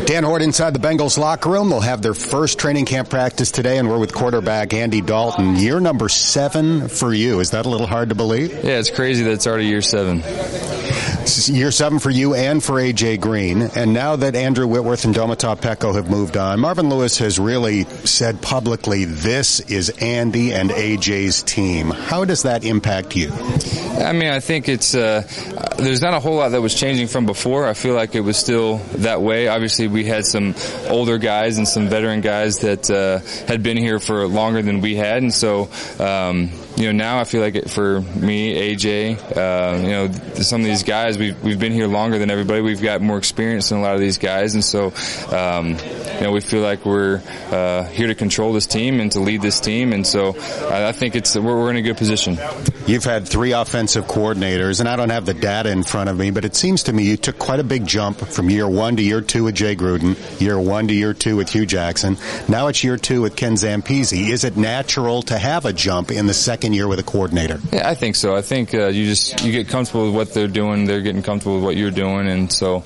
Dan Hort inside the Bengals locker room. They'll have their first training camp practice today, and we're with quarterback Andy Dalton. Year number 7 for you. Is that a little hard to believe? Yeah, it's crazy that it's already year 7. Year 7 for you and for A.J. Green. And now that Andrew Whitworth and Domata Peko have moved on, Marvin Lewis has really said publicly, this is Andy and A.J.'s team. How does that impact you? I mean, I think it's there's not a whole lot that was changing from before. I feel like it was still that way. Obviously, we had some older guys and some veteran guys that had been here for longer than we had, and so now I feel like for me, AJ, some of these guys we've been here longer than everybody. We've got more experience than a lot of these guys, and so we feel like we're here to control this team and to lead this team, and so I think we're in a good position. You've had 3 offensive coordinators, and I don't have the data in front of me, but it seems to me you took quite a big jump from year 1 to year 2 with Jay Gruden, year 1 to year 2 with Hugh Jackson. Now it's year 2 with Ken Zampese. Is it natural to have a jump in the second year with a coordinator? Yeah, I think so. I think you get comfortable with what they're doing. They're getting comfortable with what you're doing, and so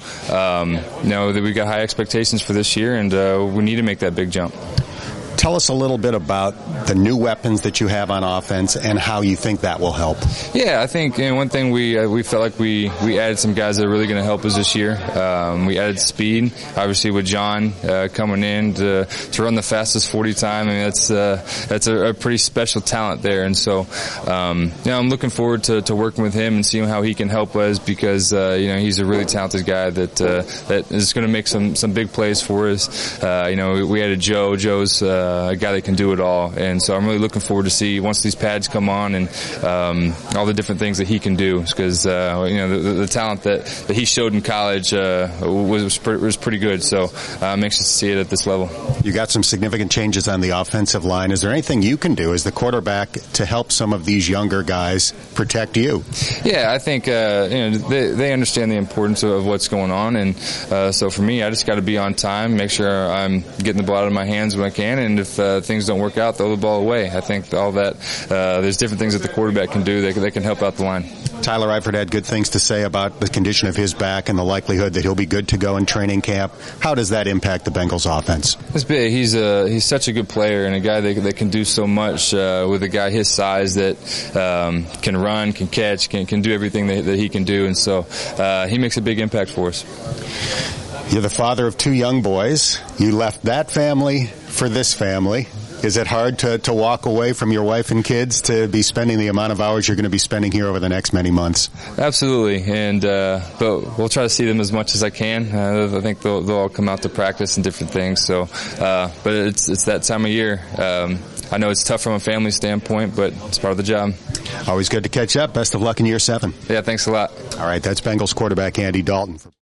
that we've got high expectations for this year, and we need to make that big jump. Tell us a little bit about the new weapons that you have on offense and how you think that will help. Yeah, I think one thing we felt like we added some guys that are really going to help us this year. We added speed, obviously with John coming in to run the fastest 40 time. I mean, that's a pretty special talent there, and so I'm looking forward to working with him and seeing how he can help us because he's a really talented guy that is going to make some big plays for us. We added Joe. Joe's a guy that can do it all, and so I'm really looking forward to see once these pads come on and all the different things that he can do because the talent that he showed in college was pretty good, so I'm anxious to see it at this level. You got some significant changes on the offensive line. Is there anything you can do as the quarterback to help some of these younger guys protect you? Yeah, I think they understand the importance of what's going on, and so for me, I just got to be on time, make sure I'm getting the ball out of my hands when I can, and if things don't work out, throw the ball away. I think all that there's different things that the quarterback can do. They can help out the line. Tyler Eifert had good things to say about the condition of his back and the likelihood that he'll be good to go in training camp. How does that impact the Bengals offense? It's big. He's such a good player and a guy that can do so much with a guy his size that can run, can catch, can do everything that he can do, and so he makes a big impact for us. You're the father of 2 young boys. You left that family for this family. Is it hard to walk away from your wife and kids to be spending the amount of hours you're going to be spending here over the next many months? Absolutely, and but we'll try to see them as much as I can. I think they'll all come out to practice and different things. So, but it's that time of year. I know it's tough from a family standpoint, but it's part of the job. Always good to catch up. Best of luck in year 7. Yeah, thanks a lot. All right, that's Bengals quarterback Andy Dalton.